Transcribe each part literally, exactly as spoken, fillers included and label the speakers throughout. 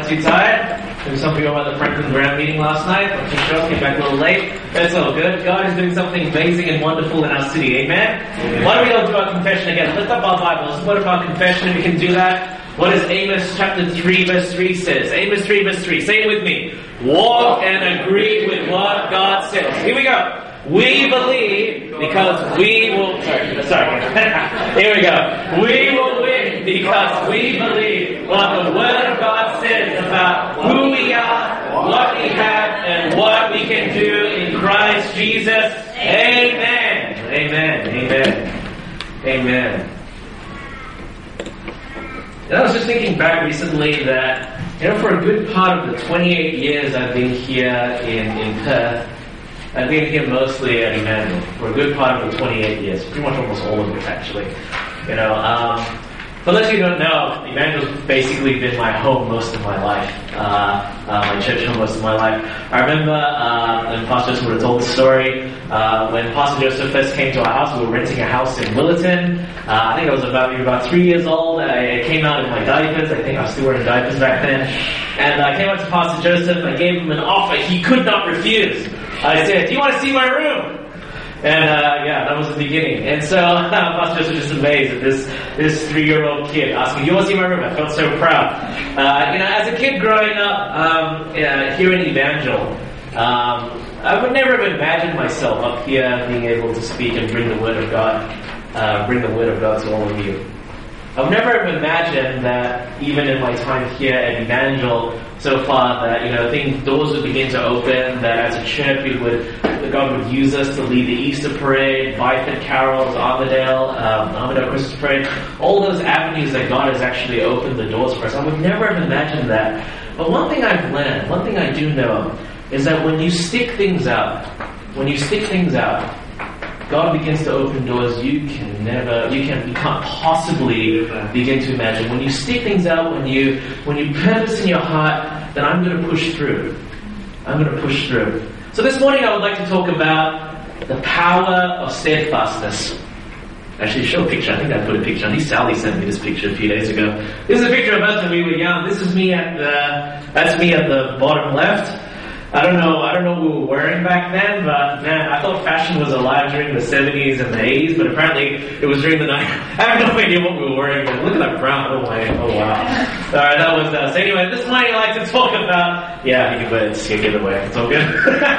Speaker 1: Not too tired? Maybe some people were at the Franklin Graham meeting last night. Not too sure. Came back a little late. That's all good. God is doing something amazing and wonderful in our city. Amen? Amen. Why don't we all do our confession again? Lift up our Bibles. What if our confession, if we can do that? What does Amos chapter three verse three says? Amos three verse three. Say it with me. Walk and agree with what God says. Here we go. We believe because we will... Sorry. sorry. Here we go. We will win because we believe what the Word of God says about who we are, what we have, and what we can do in Christ Jesus. Amen. Amen. Amen. Amen. And I was just thinking back recently that, you know, for a good part of the twenty-eight years I've been here in, in Perth, I've been here mostly at Emmanuel for a good part of the twenty-eight years, pretty much almost all of it actually. You know, um, for those of you who don't know, Emmanuel's basically been my home most of my life, uh, uh, my church home most of my life. I remember uh, when Pastor Joseph would have told the story, uh, when Pastor Joseph first came to our house, we were renting a house in Willerton. Uh, I think I was about maybe about three years old. I came out in my diapers. I think I was still wearing diapers back then. And I came out to Pastor Joseph. I gave him an offer he could not refuse. I said, "Do you want to see my room?" And uh, yeah, that was the beginning. And so uh, Pastor Joseph was just amazed at this this three-year-old kid asking, "You want to see my room?" I felt so proud. Uh, you know, as a kid growing up um, yeah, here in Evangel, um, I would never have imagined myself up here being able to speak and bring the Word of God, uh, bring the Word of God to all of you. I would never have imagined that even in my time here at Evangel so far that, you know, things, doors would begin to open, that as a church we would, that God would use us to lead the Easter parade, Byford carols, Armadale, um, Armadale Christmas parade, all those avenues that God has actually opened the doors for us. I would never have imagined that. But one thing I've learned, one thing I do know, is that when you stick things out, when you stick things out, God begins to open doors you can never, you can, you can't possibly begin to imagine. When you stick things out, when you, when you purpose in your heart, then I'm going to push through. I'm going to push through. So this morning I would like to talk about the power of steadfastness. Actually, show a picture. I think I put a picture. I think Sally sent me this picture a few days ago. This is a picture of us when we were young. This is me at the, that's me at the bottom left. I don't know, I don't know what we were wearing back then, but man, I thought fashion was alive during the seventies and the eighties, but apparently it was during the nineties. I have no idea what we were wearing, but look at that brown, oh my, oh wow. Alright, that was us. Anyway, this morning I'd like to talk about, yeah, you can go ahead and give it away, it's all good.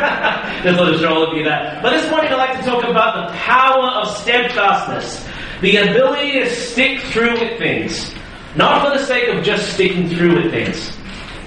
Speaker 1: Just let us show all of you that. But this morning I'd like to talk about the power of steadfastness, the ability to stick through with things. Not for the sake of just sticking through with things,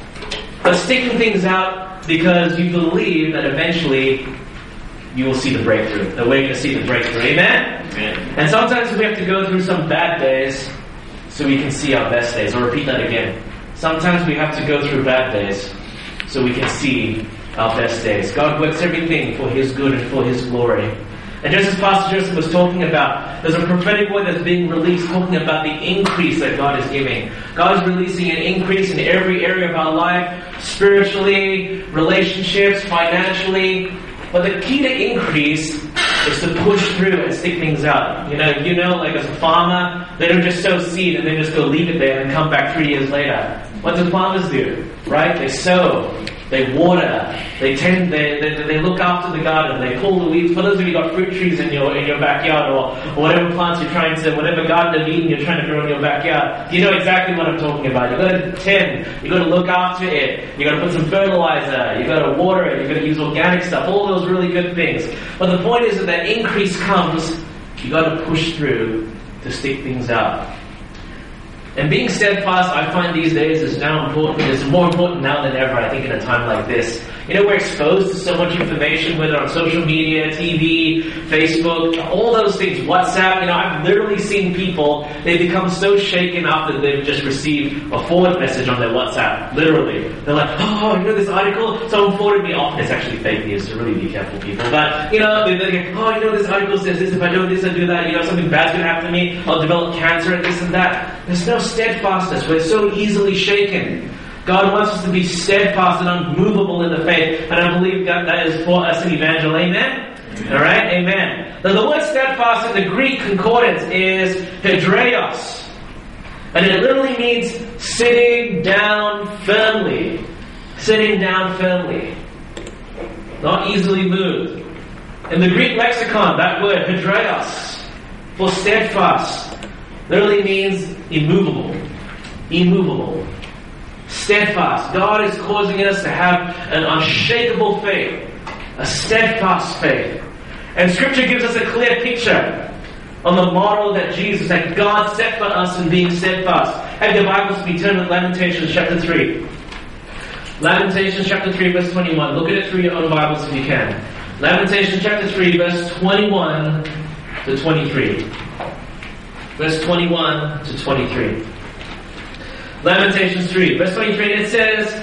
Speaker 1: but sticking things out because you believe that eventually you will see the breakthrough. That we're going to see the breakthrough. Amen? Amen? And sometimes we have to go through some bad days so we can see our best days. I'll repeat that again. Sometimes we have to go through bad days so we can see our best days. God works everything for His good and for His glory. And just as Pastor Joseph was talking about, there's a prophetic word that's being released talking about the increase that God is giving. God is releasing an increase in every area of our life, spiritually, relationships, financially. But the key to increase is to push through and stick things out. You know, you know, like as a farmer, they don't just sow seed and then just go leave it there and come back three years later. What do farmers do? Right? They sow. They water, they tend, they, they they look after the garden, they pull the weeds. For those of you who got fruit trees in your in your backyard, or, or whatever plants you're trying to, whatever garden of Eden you're trying to grow in your backyard, you know exactly what I'm talking about. You've got to tend, you've got to look after it, you've got to put some fertilizer, you've got to water it, you've got to use organic stuff, all those really good things. But the point is that that increase comes, you've got to push through to stick things out. And being steadfast, I find these days is now important. It's more important now than ever, I think, in a time like this. You know, we're exposed to so much information, whether on social media, T V, Facebook, all those things, WhatsApp. You know, I've literally seen people, they become so shaken after they've just received a forward message on their WhatsApp. Literally. They're like, oh, you know this article? Someone forwarded me off. It's actually fake news, so really be careful, people. But, you know, they, they go, oh, you know this article says this, if I do this, I do that, you know, something bad's going to happen to me, I'll develop cancer and this and that. There's no steadfastness. We're so easily shaken. God wants us to be steadfast and unmovable in the faith, and I believe that that is for us in Evangel. Amen? Amen. All right? Amen. Now, the word steadfast in the Greek concordance is hedreios. And it literally means sitting down firmly. Sitting down firmly. Not easily moved. In the Greek lexicon, that word, hydreios, for steadfast, literally means immovable. Immovable. Steadfast. God is causing us to have an unshakable faith. A steadfast faith. And Scripture gives us a clear picture on the model that Jesus, that God set for us in being steadfast. Have your Bibles be turned to Lamentations chapter three. Lamentations chapter three, verse twenty-one. Look at it through your own Bibles if you can. Lamentations chapter three, verse twenty-one to twenty-three. Verse twenty-one to twenty-three. Lamentations three, verse twenty-three, and it says,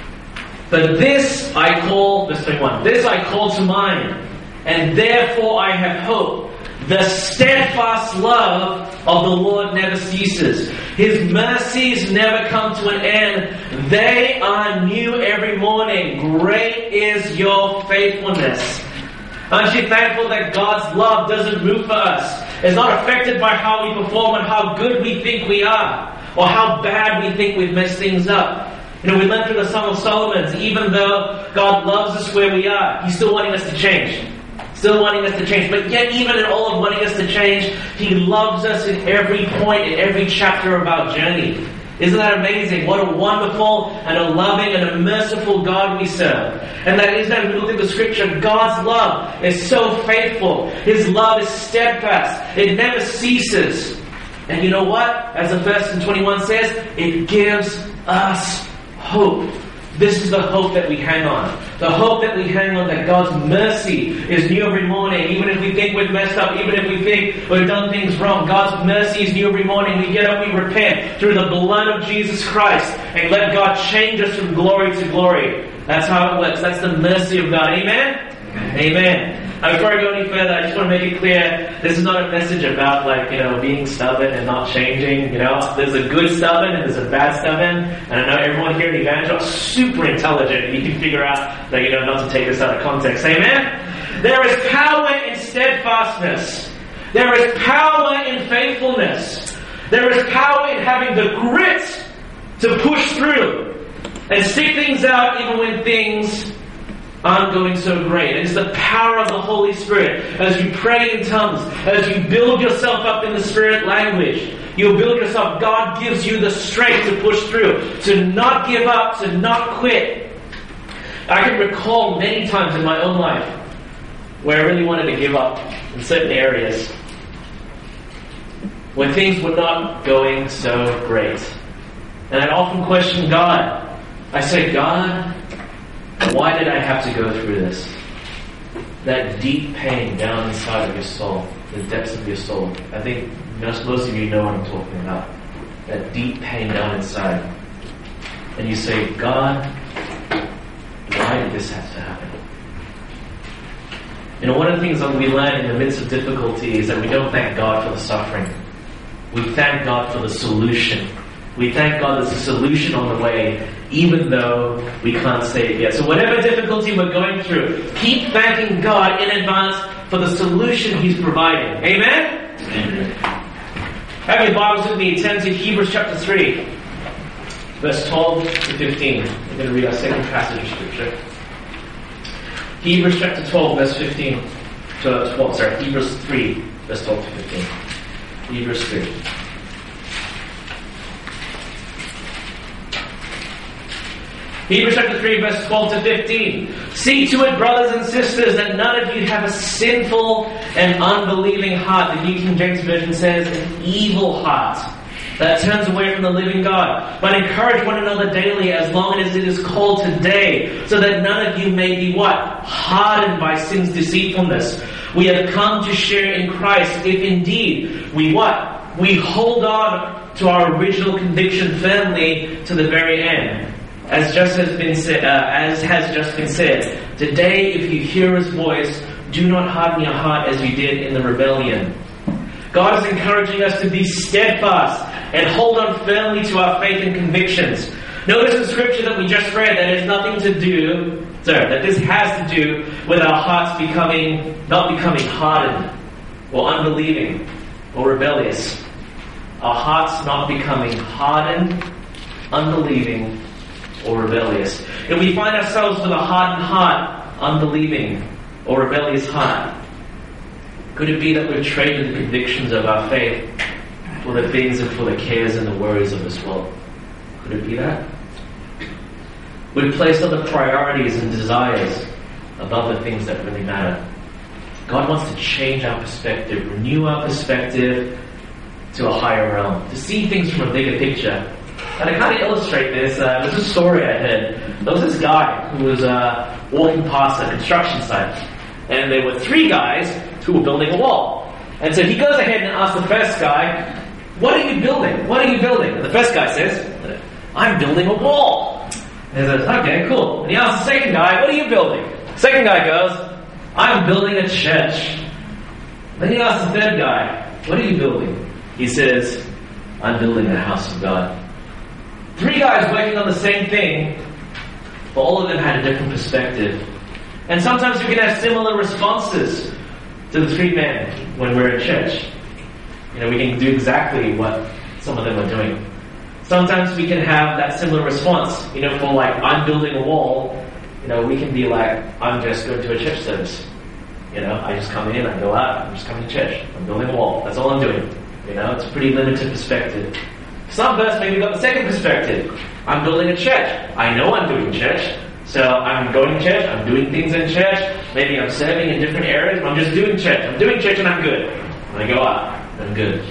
Speaker 1: "But this I call," verse twenty-one, "this I call to mind, and therefore I have hope. The steadfast love of the Lord never ceases. His mercies never come to an end. They are new every morning. Great is your faithfulness." Aren't you thankful that God's love doesn't move for us? It's not affected by how we perform and how good we think we are, or how bad we think we've messed things up. You know, we learned through the Song of Solomon, even though God loves us where we are, He's still wanting us to change. Still wanting us to change. But yet, even in all of wanting us to change, He loves us in every point, in every chapter of our journey. Isn't that amazing? What a wonderful and a loving and a merciful God we serve. And that is that when we look at the Scripture, God's love is so faithful. His love is steadfast. It never ceases. And you know what? As the verse in twenty-one says, it gives us hope. This is the hope that we hang on. The hope that we hang on that God's mercy is new every morning. Even if we think we've messed up, even if we think we've done things wrong, God's mercy is new every morning. We get up, we repent through the blood of Jesus Christ and let God change us from glory to glory. That's how it works. That's the mercy of God. Amen? Amen. Amen. Now, before I go any further, I just want to make it clear, this is not a message about, like, you know, being stubborn and not changing. You know, there's a good stubborn and there's a bad stubborn. And I know everyone here at Evangel is super intelligent. You can figure out that, you know, not to take this out of context. Amen? There is power in steadfastness. There is power in faithfulness. There is power in having the grit to push through and stick things out even when things aren't going so great. It's the power of the Holy Spirit. As you pray in tongues, as you build yourself up in the Spirit language, you build yourself. God gives you the strength to push through, to not give up, to not quit. I can recall many times in my own life where I really wanted to give up in certain areas, when things were not going so great. And I'd often question God. I say, God, why did I have to go through this? That deep pain down inside of your soul, the depths of your soul. I think most, most of you know what I'm talking about. That deep pain down inside. And you say, God, why did this have to happen? You know, one of the things that we learn in the midst of difficulty is that we don't thank God for the suffering. We thank God for the solution. We thank God there's a solution on the way, even though we can't say it yet. So whatever difficulty we're going through, keep thanking God in advance for the solution He's providing. Amen? Amen. Have your Bibles with me. Turn to Hebrews chapter three, verse twelve to fifteen. We're going to read our second passage of Scripture. Hebrews chapter twelve, verse fifteen to twelve. Sorry, Hebrews three, verse twelve to fifteen. Hebrews three. Hebrews chapter three, verse twelve to fifteen. See to it, brothers and sisters, that none of you have a sinful and unbelieving heart. The New King James Version says, an evil heart that turns away from the living God. But encourage one another daily, as long as it is called today, so that none of you may be what? Hardened by sin's deceitfulness. We have come to share in Christ, if indeed we what? We hold on to our original conviction firmly to the very end. As just has been said, uh, as has just been said, today, if you hear His voice, do not harden your heart as you did in the rebellion. God is encouraging us to be steadfast and hold on firmly to our faith and convictions. Notice in Scripture that we just read that it has nothing to do, sorry, that this has to do with our hearts becoming, not becoming hardened or unbelieving or rebellious. our hearts not becoming hardened, unbelieving, or rebellious. If we find ourselves with a hardened heart, unbelieving, or rebellious heart, could it be that we've traded the convictions of our faith for the things and for the cares and the worries of this world? Could it be that? We've placed other priorities and desires above the things that really matter. God wants to change our perspective, renew our perspective to a higher realm, to see things from a bigger picture. And to kind of illustrate this, uh, there's a story I heard. There was this guy who was uh, walking past a construction site, and there were three guys who were building a wall. And so he goes ahead and asks the first guy, "What are you building? What are you building?" And the first guy says, "I'm building a wall." And he says, "Okay, cool." And he asks the second guy, "What are you building?" The second guy goes, "I'm building a church." Then he asks the third guy, "What are you building?" He says, "I'm building a house of God." Three guys working on the same thing, but all of them had a different perspective. And sometimes we can have similar responses to the three men when we're in church. You know, we can do exactly what some of them are doing. Sometimes we can have that similar response. You know, for like, I'm building a wall, you know, we can be like, I'm just going to a church service. You know, I just come in, I go out, I'm just coming to church. I'm building a wall. That's all I'm doing. You know, it's a pretty limited perspective. Some of us maybe got the second perspective. I'm building a church. I know I'm doing church. So I'm going to church, I'm doing things in church. Maybe I'm serving in different areas, but I'm just doing church. I'm doing church and I'm good. When I go out, I'm good.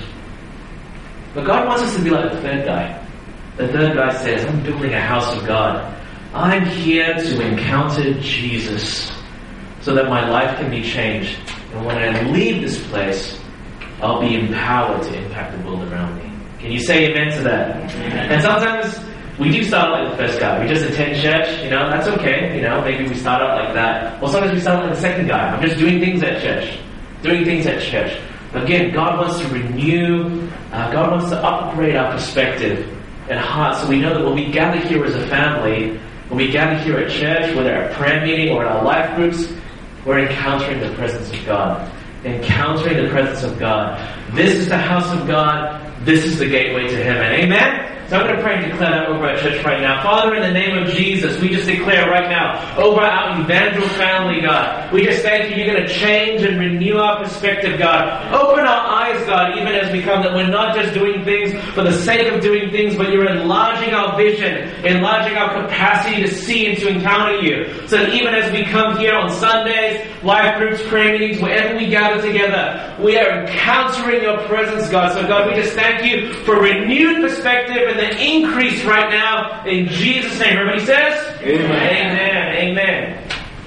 Speaker 1: But God wants us to be like the third guy. The third guy says, I'm building a house of God. I'm here to encounter Jesus so that my life can be changed. And when I leave this place, I'll be empowered to impact the world around me. Can you say amen to that? And sometimes we do start like the first guy. We just attend church, you know, that's okay. You know, maybe we start out like that. Or sometimes we start like the second guy. I'm just doing things at church. Doing things at church. Again, God wants to renew, uh, God wants to upgrade our perspective and heart so we know that when we gather here as a family, when we gather here at church, whether at prayer meeting or in our life groups, we're encountering the presence of God. Encountering the presence of God. This is the house of God. This is the gateway to heaven. Amen? So I'm going to pray and declare that over our church right now. Father, in the name of Jesus, we just declare right now over our Evangel family, God. We just thank you, you're going to change and renew our perspective, God. Open our eyes, God, even as we come, that we're not just doing things for the sake of doing things, but you're enlarging our vision, enlarging our capacity to see and to encounter you. So that even as we come here on Sundays, life groups, prayer meetings, wherever we gather together, we are encountering your presence, God. So God, we just thank you for renewed perspective and the increase right now in Jesus' name. Everybody says? Amen. Amen. Amen.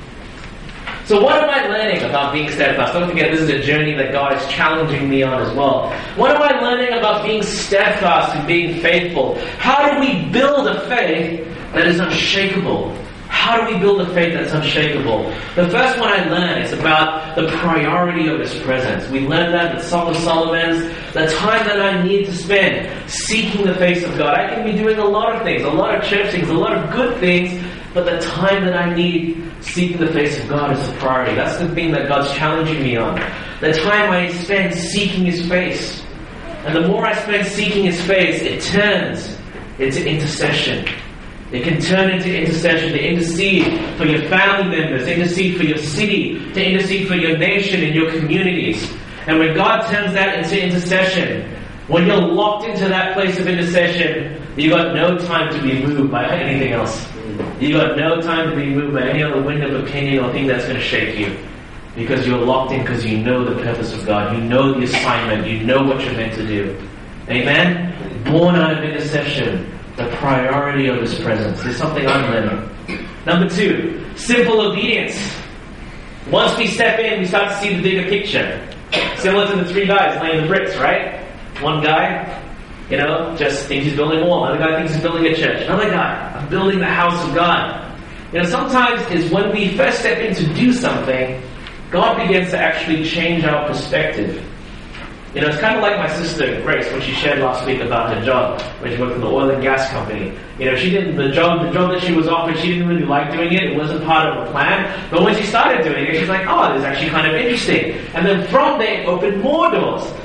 Speaker 1: So what am I learning about being steadfast? Don't forget, this is a journey that God is challenging me on as well. What am I learning about being steadfast and being faithful? How do we build a faith that is unshakable? How do we build a faith that's unshakable? The first one I learned is about the priority of His presence. We learned that in Song of Solomon's, the time that I need to spend seeking the face of God. I can be doing a lot of things, a lot of church things, a lot of good things, but the time that I need seeking the face of God is a priority. That's the thing that God's challenging me on. The time I spend seeking His face. And the more I spend seeking His face, it turns into intercession. It can turn into intercession, to intercede for your family members, intercede for your city, to intercede for your nation and your communities. And when God turns that into intercession, when you're locked into that place of intercession, you've got no time to be moved by anything else. You've got no time to be moved by any other wind of opinion or thing that's going to shake you. Because you're locked in because you know the purpose of God. You know the assignment. You know what you're meant to do. Amen? Born out of intercession. The priority of His presence. There's something I'm learning. Number two, simple obedience. Once we step in, we start to see the bigger picture. Similar to the three guys laying the bricks, right? One guy, you know, just thinks he's building a wall. Another guy thinks he's building a church. Another guy, I'm building the house of God. You know, sometimes is when we first step in to do something, God begins to actually change our perspective. You know, it's kind of like my sister, Grace, when she shared last week about her job, when she worked for the oil and gas company. You know, she didn't, the job, the job that she was offered, she didn't really like doing it. It wasn't part of a plan. But when she started doing it, she's like, oh, this is actually kind of interesting. And then from there, it opened more doors.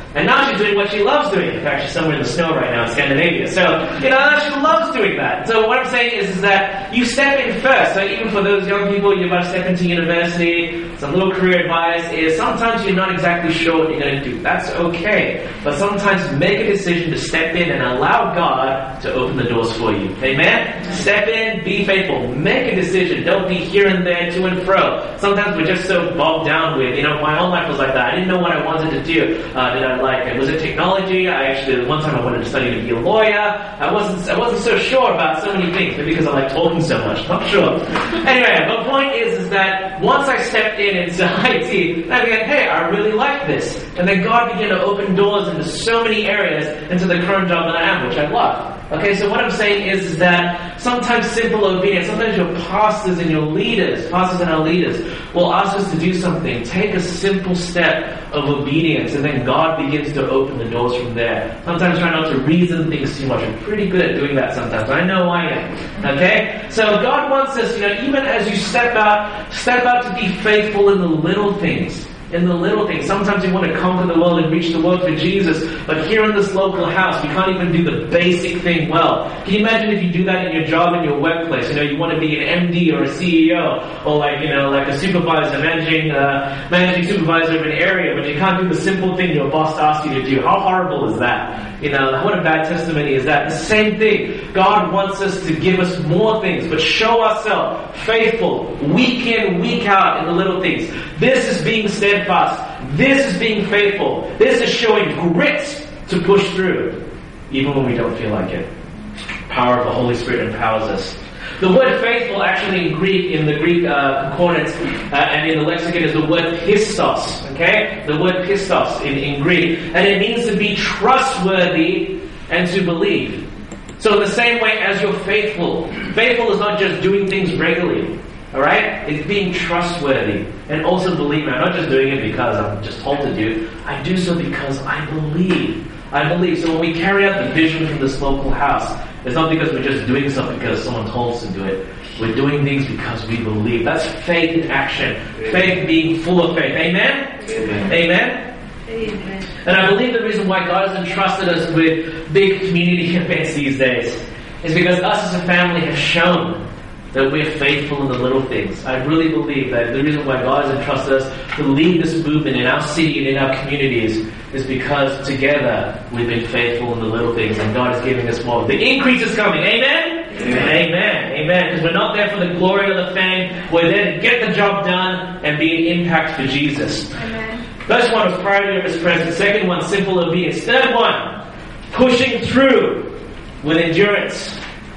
Speaker 1: And now she's doing what she loves doing. In fact, she's somewhere in the snow right now in Scandinavia. So, you know, she loves doing that. So what I'm saying is, is that you step in first. So even for those young people, you're about to step into university, some little career advice is sometimes you're not exactly sure what you're going to do. That's okay. But sometimes make a decision to step in and allow God to open the doors for you. Amen? Step in, be faithful. Make a decision. Don't be here and there, to and fro. Sometimes we're just so bogged down with, you know, my own life was like that. I didn't know what I wanted to do. Uh, did I like it? Was it technology? I actually, one time I wanted to study to be a lawyer. I wasn't I wasn't so sure about so many things, maybe because I like talking so much. Not sure. Anyway, the point is, is that once I stepped in into I T, I began, hey, I really like this. And then God began to open doors into so many areas into the current job that I am, which I love. Okay, so what I'm saying is, is that sometimes simple obedience, sometimes your pastors and your leaders, pastors and our leaders, will ask us to do something. Take a simple step of obedience, and then God begins to open the doors from there. Sometimes try not to reason things too much. I'm pretty good at doing that sometimes. I know I am. Okay? So God wants us, you know, even as you step out, step out to be faithful in the little things. In the little things. Sometimes you want to conquer the world and reach the world for Jesus, but here in this local house, we can't even do the basic thing well. Can you imagine if you do that in your job, in your workplace? You know, you want to be an M D or a C E O, or like, you know, like a supervisor, managing, uh, managing supervisor of an area, but you can't do the simple thing your boss asks you to do. How horrible is that? You know, what a bad testimony is that? The same thing. God wants us to give us more things, but show ourselves faithful, week in, week out in the little things. This is being steadfast. This is being faithful. This is showing grit to push through, even when we don't feel like it. Power of the Holy Spirit empowers us. The word faithful actually in Greek, in the Greek uh, concordance uh, and in the lexicon is the word pistos. Okay? The word pistos in, in Greek. And it means to be trustworthy and to believe. So in the same way as you're faithful, faithful is not just doing things regularly. Alright? It's being trustworthy and also believing. I'm not just doing it because I'm just told to do. I do so because I believe. I believe. So when we carry out the vision from this local house, it's not because we're just doing something because someone told us to do it. We're doing things because we believe. That's faith in action. Faith being full of faith. Amen? Amen? Amen? Amen. And I believe the reason why God has entrusted us with big community events these days is because us as a family have shown that we're faithful in the little things. I really believe that the reason why God has entrusted us to lead this movement in our city and in our communities is because together we've been faithful in the little things, and God is giving us more. The increase is coming. Amen? Amen. Amen. Amen. Because we're not there for the glory or the fame. We're there to get the job done and be an impact for Jesus. Amen. First one was priority of His presence. Second one, simple obedience. Third one, pushing through with endurance.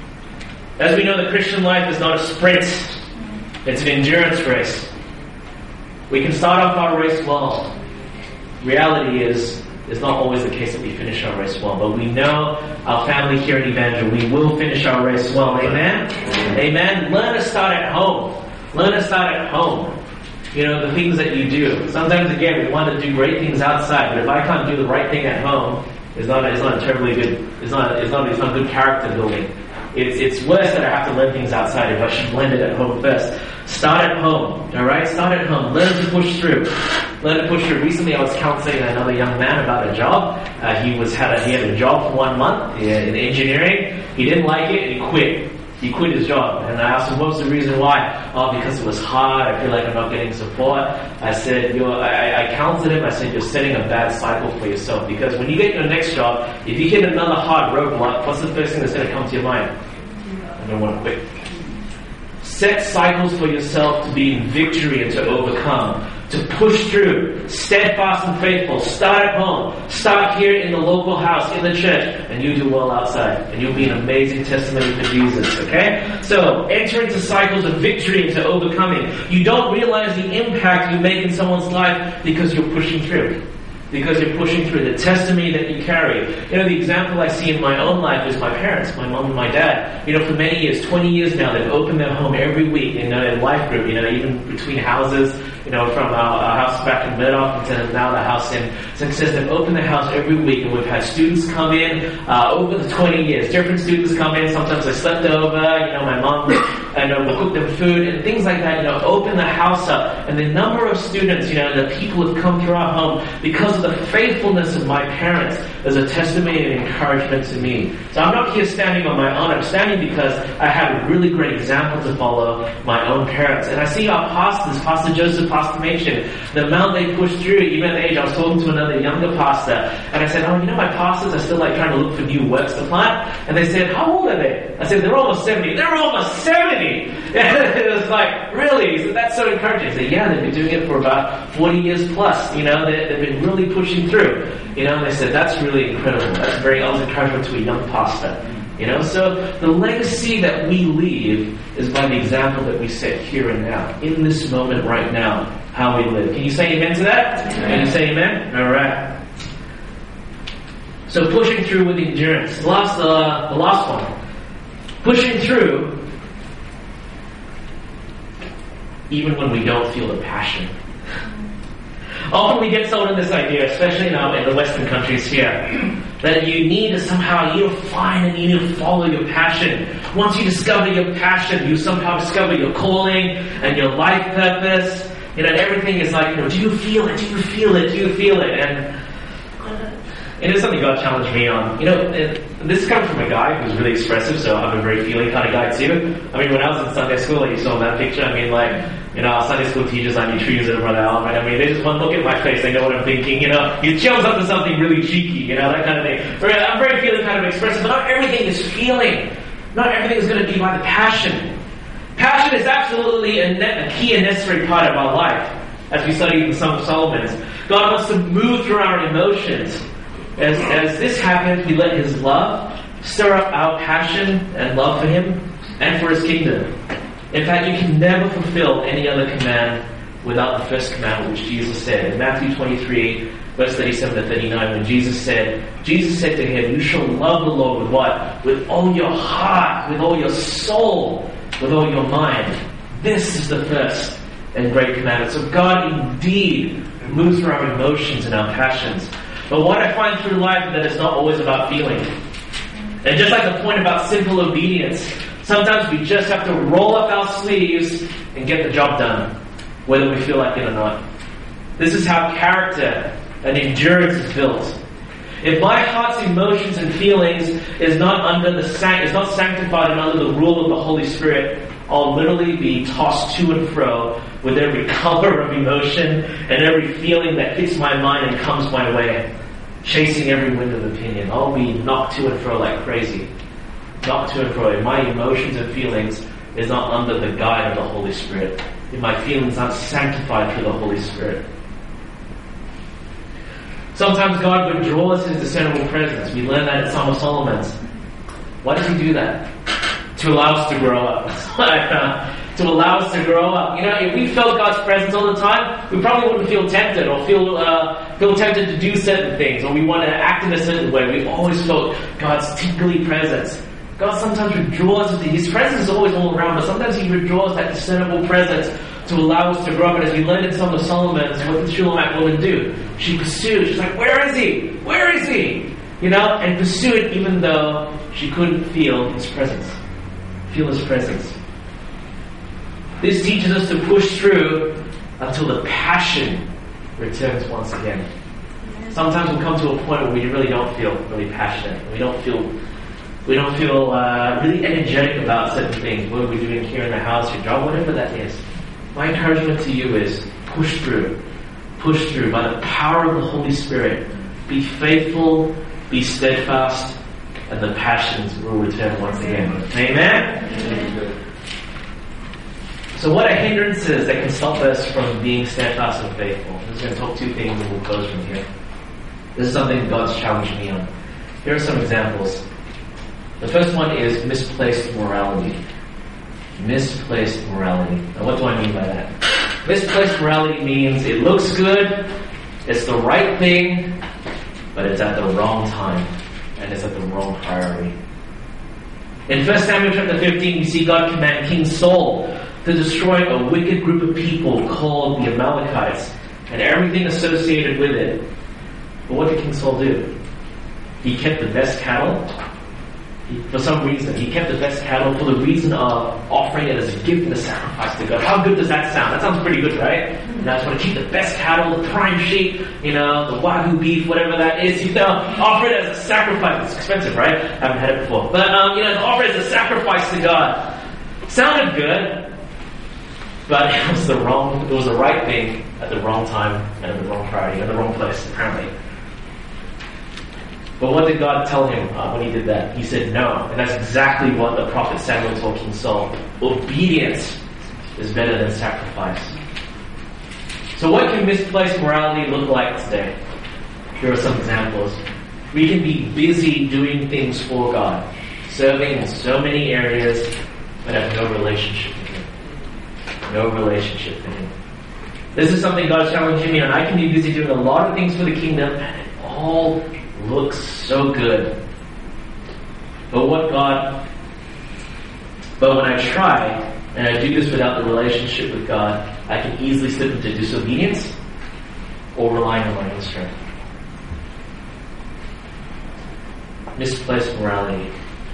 Speaker 1: As we know, the Christian life is not a sprint. It's an endurance race. We can start off our race well. Reality is, it's not always the case that we finish our race well. But we know our family here at Evangel, we will finish our race well. Amen? Amen? Learn to start at home. Learn to start at home. You know, the things that you do. Sometimes, again, we want to do great things outside. But if I can't do the right thing at home, it's not, it's not terribly good. It's not, it's not, it's not good character building. It's it's worse that I have to learn things outside if I should learn it at home first. Start at home, alright? Start at home. Learn to push through. Learn to push through. Recently I was counseling another young man about a job. Uh, he was had a, he had a job for one month in engineering. He didn't like it and he quit. He quit his job. And I asked him, what was the reason why? Oh, because it was hard. I feel like I'm not getting support. I said, you're, I, I counseled him. I said, you're setting a bad cycle for yourself. Because when you get your next job, if you hit another hard roadblock, what's the first thing that's going to come to your mind? I don't want to quit. Set cycles for yourself to be in victory and to overcome. To push through, steadfast and faithful. Start at home. Start here in the local house, in the church, and you do well outside. And you'll be an amazing testimony for Jesus, okay? So, enter into cycles of victory and to overcoming. You don't realize the impact you make in someone's life because you're pushing through. Because you're pushing through the testimony that you carry. You know, the example I see in my own life is my parents, my mom and my dad. You know, for many years, twenty years now, they've opened their home every week in a life group, you know, even between houses, you know, from our, our house back in Murdoch and now the house in Success. They've opened their house every week, and we've had students come in uh, over the twenty years. Different students come in. Sometimes they slept over. You know, my mom and uh, we'll cook them food and things like that, you know, open the house up. And the number of students, you know, the people who have come through our home because of the faithfulness of my parents is a testimony and encouragement to me. So I'm not here standing on my own. I'm standing because I have a really great example to follow, my own parents. And I see our pastors, Pastor Joseph, Pastor Machen, the amount they push through, even at the age, I was talking to another younger pastor, and I said, oh, you know, my pastors are still like trying to look for new works to plant. And they said, how old are they? I said, they're almost seventy. They're almost seventy! And it was like, really? So that's so encouraging. I said, yeah, they've been doing it for about forty years plus. You know, they, they've been really pushing through. You know, and they said, that's really incredible. That's very, that was encouragement to a young pastor. You know, so the legacy that we leave is by the example that we set here and now, in this moment right now, how we live. Can you say amen to that? Amen. Can you say amen? All right. So pushing through with endurance. The last, uh, the last one. Pushing through even when we don't feel the passion. Often we get sold in this idea, especially now in the Western countries here, that you need to somehow, you need to find and you need to follow your passion. Once you discover your passion, you somehow discover your calling and your life purpose. You know, everything is like, you know, do you feel it? Do you feel it? Do you feel it? And it is something God challenged me on. You know, it, this comes from a guy who's really expressive, so I'm a very feeling kind of guy too. I mean, when I was in Sunday school, like you saw in that picture, I mean, like, you know, our Sunday school teachers, I mean, treaters and Brother Allen, right? I mean, they just one look at my face, they know what I'm thinking, you know. He chills up to something really cheeky, you know, that kind of thing. I'm very feeling kind of expressive, but not everything is feeling. Not everything is going to be by the passion. Passion is absolutely a, ne- a key and necessary part of our life, as we study in the Song of Solomon. God wants to move through our emotions. As, as this happens, we let His love stir up our passion and love for Him and for His kingdom. In fact, you can never fulfill any other command without the first commandment, which Jesus said. In Matthew twenty-three, verse thirty-seven to thirty-nine, when Jesus said, Jesus said to him, you shall love the Lord with what? With all your heart, with all your soul, with all your mind. This is the first and great commandment. So God indeed moves through our emotions and our passions. But what I find through life is that it's not always about feeling. And just like the point about simple obedience, sometimes we just have to roll up our sleeves and get the job done, whether we feel like it or not. This is how character and endurance is built. If my heart's emotions and feelings is not under the sanct- is not sanctified and under the rule of the Holy Spirit, I'll literally be tossed to and fro with every color of emotion and every feeling that hits my mind and comes my way, chasing every wind of opinion. I'll be knocked to and fro like crazy. Knocked to and fro. If my emotions and feelings is not under the guide of the Holy Spirit, if my feelings aren't sanctified through the Holy Spirit. Sometimes God withdraws His discernible presence. We learn that in Song of Solomon. Why does He do that? To allow us to grow up. To allow us to grow up. You know, if we felt God's presence all the time, we probably wouldn't feel tempted or feel uh, feel tempted to do certain things, or we want to act in a certain way. We've always felt God's tingly presence. God sometimes withdraws His presence is always all around, but sometimes He withdraws that discernible presence to allow us to grow up. And as we learned in Song of Solomon, what did the Shulamite woman do? She pursued. She's like, where is He? Where is He? You know, and pursued even though she couldn't feel His presence. Feel His presence. This teaches us to push through until the passion returns once again. Sometimes we'll come to a point where we really don't feel really passionate. We don't feel we don't feel uh, really energetic about certain things. What are we doing here in the house, your job, whatever that is. My encouragement to you is push through. Push through by the power of the Holy Spirit. Be faithful, be steadfast, and the passions will return once again. Amen? Amen. So what are hindrances that can stop us from being steadfast and faithful? I'm just going to talk two things and we'll close from here. This is something God's challenged me on. Here are some examples. The first one is misplaced morality. Misplaced morality. Now what do I mean by that? Misplaced morality means it looks good, it's the right thing, but it's at the wrong time, and it's at the wrong priority. In First Samuel chapter fifteen, we see God command King Saul to destroy a wicked group of people called the Amalekites and everything associated with it. But what did King Saul do? He kept the best cattle. He, for some reason, he kept the best cattle for the reason of offering offering it as a gift and a sacrifice to God. How good does that sound? That sounds pretty good, right? And I just want to keep the best cattle, the prime sheep, you know, the wagyu beef, whatever that is, you know, offer it as a sacrifice. It's expensive, right? I haven't had it before. But, um, you know, offer it as a sacrifice to God. Sounded good, but it was the wrong, it was the right thing at the wrong time and at the wrong priority, at the wrong place, apparently. But what did God tell him uh, when he did that? He said no. And that's exactly what the prophet Samuel told King Saul. Obedience is better than sacrifice. So what can misplaced morality look like today? Here are some examples. We can be busy doing things for God, serving in so many areas, but have no relationship with Him. No relationship with Him. This is something God's challenging me on. I can be busy doing a lot of things for the kingdom, and it all looks so good. But what God, but when I try, and I do this without the relationship with God, I can easily slip into disobedience or relying on my own strength. Misplaced morality.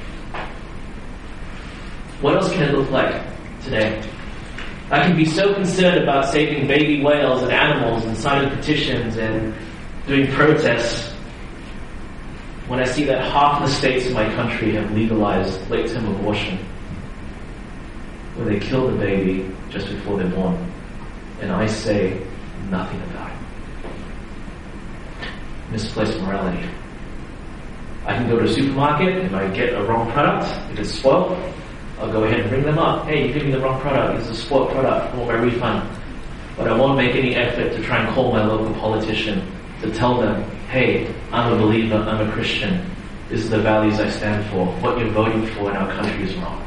Speaker 1: What else can it look like today? I can be so concerned about saving baby whales and animals and signing petitions and doing protests when I see that half the states in my country have legalized late-term abortion, where they kill the baby just before they're born, and I say nothing about it. Misplaced morality. I can go to a supermarket, and I get a wrong product, if it's spoiled, I'll go ahead and ring them up. Hey, you gave me the wrong product, this is a spoiled product, I want my refund. But I won't make any effort to try and call my local politician to tell them, hey, I'm a believer, I'm a Christian. This is the values I stand for. What you're voting for in our country is wrong.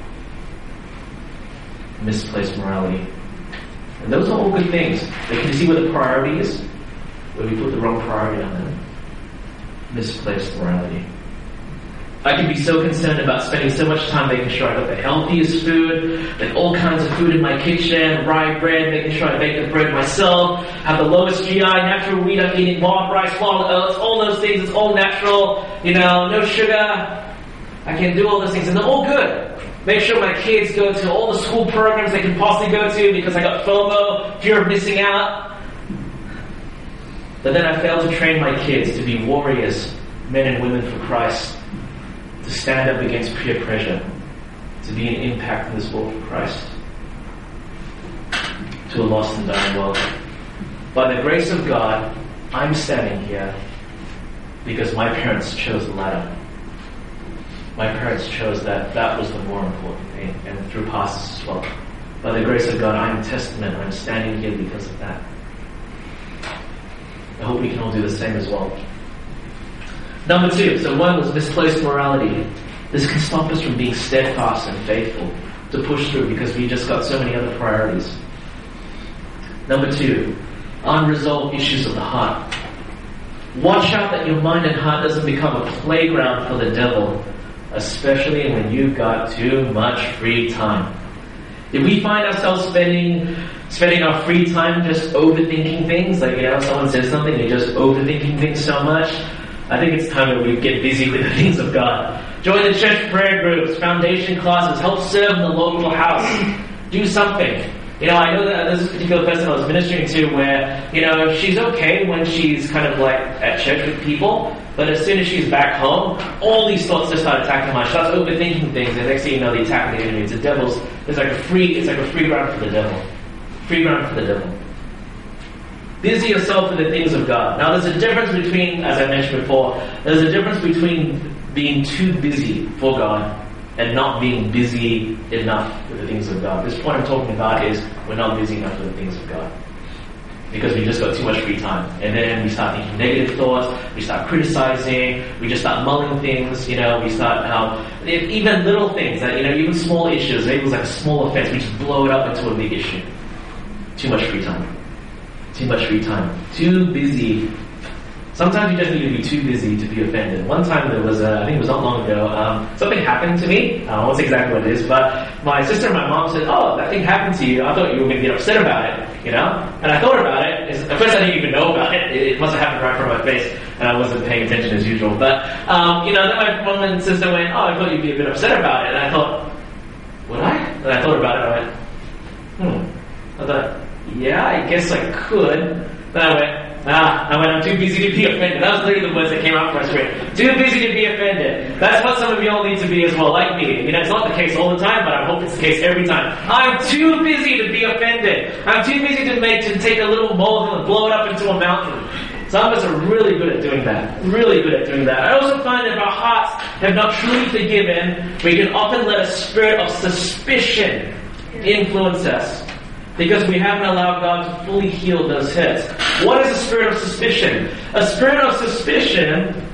Speaker 1: Misplaced morality. And those are all good things. But can you see where the priority is? Where we put the wrong priority on them. Misplaced morality. I can be so concerned about spending so much time making sure I got the healthiest food, like all kinds of food in my kitchen, rye bread, making sure I bake the bread myself, have the lowest G I, natural wheat I'm eating, wild rice, wild oats, all those things, it's all natural, you know, no sugar. I can do all those things, and they're all good. Make sure my kids go to all the school programs they can possibly go to because I got FOMO, fear of missing out. But then I fail to train my kids to be warriors, men and women for Christ, to stand up against peer pressure, to be an impact in this world for Christ, to a lost and dying world. By the grace of God, I'm standing here because my parents chose the latter. My parents chose that that was the more important thing, and through pastors as well. By the grace of God, I'm a testament. I'm standing here because of that. I hope we can all do the same as well. Number two, so one was misplaced morality. This can stop us from being steadfast and faithful to push through because we just got so many other priorities. Number two, unresolved issues of the heart. Watch out that your mind and heart doesn't become a playground for the devil, especially when you've got too much free time. If we find ourselves spending spending our free time just overthinking things, like, you know, someone says something, you're just overthinking things so much, I think it's time that we get busy with the things of God. Join the church prayer groups, foundation classes, help serve in the local house. Do something. You know, I know that there's this particular person I was ministering to where, you know, she's okay when she's kind of like at church with people, but as soon as she's back home, all these thoughts just start attacking her mind. She starts overthinking things, and next thing you know, the attack of the enemy. It's the devil's, it's like a free, it's like a free ground for the devil. Free ground for the devil. Busy yourself with the things of God. Now there's a difference between, as I mentioned before, there's a difference between being too busy for God and not being busy enough with the things of God. This point I'm talking about is we're not busy enough with the things of God. Because we just got too much free time. And then we start thinking negative thoughts, we start criticizing, we just start mulling things, you know, we start, um, even little things, that, you know, even small issues, maybe it was like a small offense, we just blow it up into a big issue. Too much free time. Too much free time. Too busy. Sometimes you just need to be too busy to be offended. One time there was, a, I think it was not long ago, um, something happened to me. I won't say exactly what it is, but my sister and my mom said, oh, that thing happened to you. I thought you were going to get upset about it, you know? And I thought about it. At first I didn't even know about it. It must have happened right in front of my face, and I wasn't paying attention as usual. But, um, you know, then my mom and sister went, oh, I thought you'd be a bit upset about it. And I thought, would I? And I thought about it, and I guess I could. Then I went, ah, I went, I'm too busy to be offended. That was literally the words that came out from my spirit. Too busy to be offended. That's what some of you all need to be as well, like me. You know, it's not the case all the time, but I hope it's the case every time. I'm too busy to be offended. I'm too busy to make, to take a little molehill and blow it up into a mountain. Some of us are really good at doing that. Really good at doing that. I also find that if our hearts have not truly forgiven, we can often let a spirit of suspicion influence us, because we haven't allowed God to fully heal those hurts. What is a spirit of suspicion? A spirit of suspicion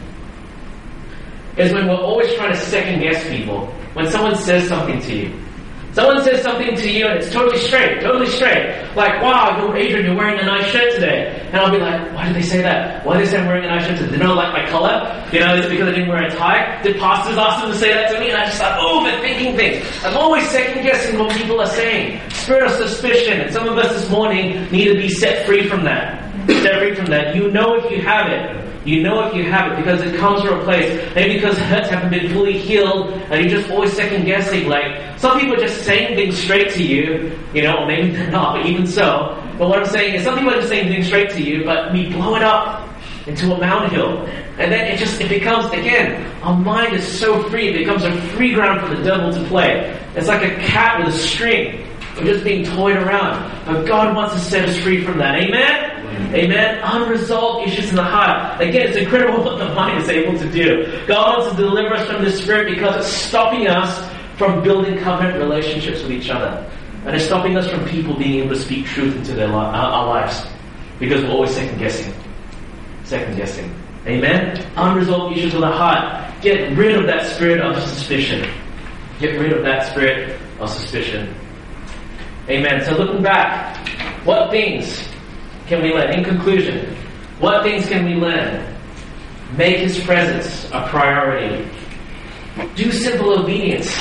Speaker 1: is when we're always trying to second guess people. When someone says something to you. Someone says something to you and it's totally straight, totally straight. Like, wow, you're Adrian, you're wearing a nice shirt today. And I'll be like, why did they say that? Why did they say I'm wearing a nice shirt today? Did they not like my color? You know, is it because I didn't wear a tie? Did pastors ask them to say that to me? And I just start overthinking things. I'm always second guessing what people are saying. Spirit of suspicion. And some of us this morning need to be set free from that. Set free from that. You know if you have it. You know if you have it because it comes from a place, maybe because hurts haven't been fully healed and you're just always second guessing. Like, some people are just saying things straight to you, you know, or maybe they're not, but even so. But what I'm saying is some people are just saying things straight to you, but we blow it up into a mountain. And then it just, it becomes, again, our mind is so free, it becomes a free ground for the devil to play. It's like a cat with a string. We're just being toyed around. But God wants to set us free from that. Amen? Amen. Unresolved issues in the heart. Again, it's incredible what the mind is able to do. God wants to deliver us from this spirit because it's stopping us from building covenant relationships with each other. And it's stopping us from people being able to speak truth into their li- our, our lives. Because we're always second guessing. Second guessing. Amen. Unresolved issues of the heart. Get rid of that spirit of suspicion. Get rid of that spirit of suspicion. Amen. So looking back, what things can we learn? In conclusion, what things can we learn? Make His presence a priority. Do simple obedience.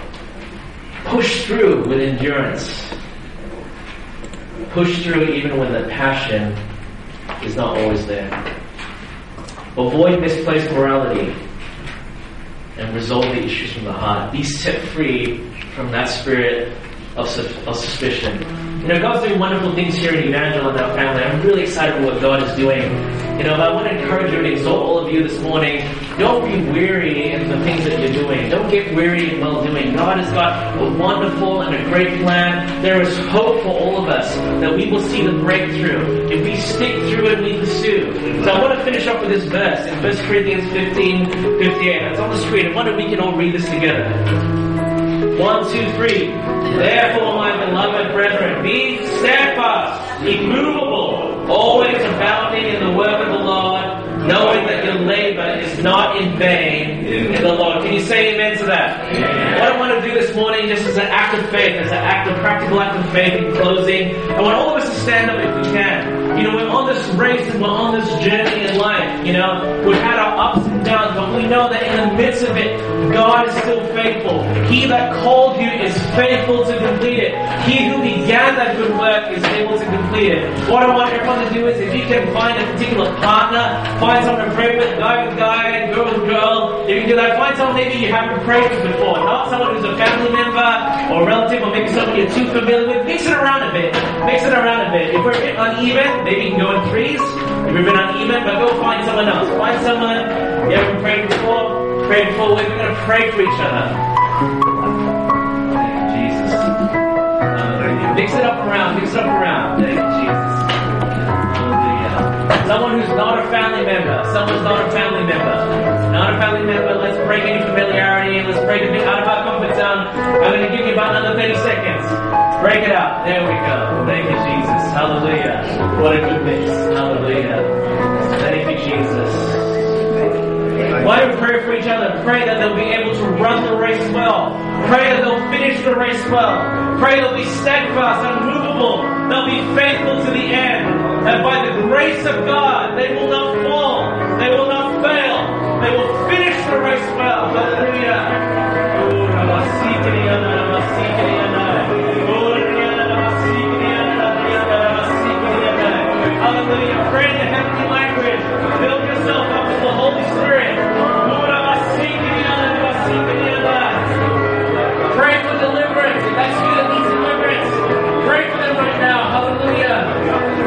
Speaker 1: Push through with endurance. Push through even when the passion is not always there. Avoid misplaced morality and resolve the issues from the heart. Be set free from that spirit of, su- of suspicion. You know, God's doing wonderful things here in Evangel and our family. I'm really excited for what God is doing. You know, I want to encourage you and exhort all of you this morning. Don't be weary in the things that you're doing. Don't get weary in well-doing. God has got a wonderful and a great plan. There is hope for all of us that we will see the breakthrough if we stick through it and we pursue. So I want to finish up with this verse in First Corinthians fifteen fifty-eight. It's on the screen. I wonder if we can all read this together. One, two, three. Therefore, my beloved brethren, be steadfast, immovable, always abounding in the work of the Lord, knowing that your labor is not in vain in the Lord. Can you say amen to that? Amen. What I want to do this morning, just as an act of faith, as an act of practical act of faith in closing, I want all of us to stand up if we can. You know, we're on this race and we're on this journey in life. You know, we've had our ups and downs, but we know that in the midst of it, God is still faithful. He that called you is faithful to complete it. He who began that good work is able to complete it. What I want everyone to do is, if you can find a particular partner, find someone to pray with, guy with guy, girl with girl. If you can do that, find someone maybe you haven't prayed with before. Not someone who's a family member or a relative, or maybe someone you're too familiar with. Mix it around a bit. Mix it around a bit. If we're a bit uneven, maybe you can go in threes. If we've been uneven, but go find someone else. Find someone you haven't prayed before. Pray before. We're going to pray for each other. Thank you, Jesus. Hallelujah. Mix it up around. Mix it up around. Thank you, Jesus. Hallelujah. Someone who's not a family member. Someone's not a family member. Not a family member. Let's break any familiarity. Let's break a bit out of our comfort zone. I'm going to give you about another thirty seconds. Break it up. There we go. Thank you, Jesus. Hallelujah. What a good mix. Hallelujah. Thank you, Jesus. Why do we pray for each other? Pray that they'll be able to run the race well. Pray that they'll finish the race well. Pray they'll be steadfast, unmovable. They'll be faithful to the end. And by the grace of God, they will not fall. They will not fail. They will finish the race well. Hallelujah. Hallelujah. Pray in the heavenly language. Build yourself up with the Holy Spirit. Pray for deliverance. If that's you that needs deliverance, pray for them right now. Hallelujah.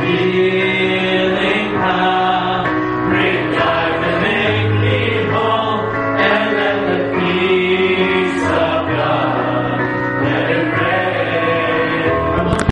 Speaker 1: Be